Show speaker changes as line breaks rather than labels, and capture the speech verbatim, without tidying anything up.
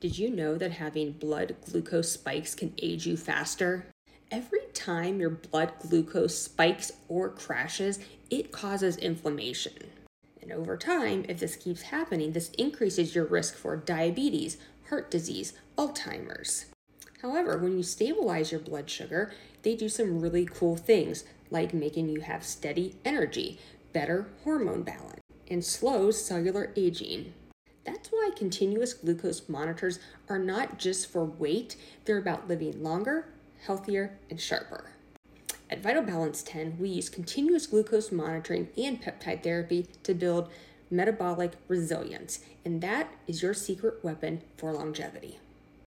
Did you know that having blood glucose spikes can age you faster? Every time your blood glucose spikes or crashes, it causes inflammation. And over time, if this keeps happening, this increases your risk for diabetes, heart disease, Alzheimer's. However, when you stabilize your blood sugar, they do some really cool things, like making you have steady energy, better hormone balance, and slows cellular aging. That's why continuous glucose monitors are not just for weight, they're about living longer, healthier, and sharper. At Vital Balance ten, we use continuous glucose monitoring and peptide therapy to build metabolic resilience, and that is your secret weapon for longevity.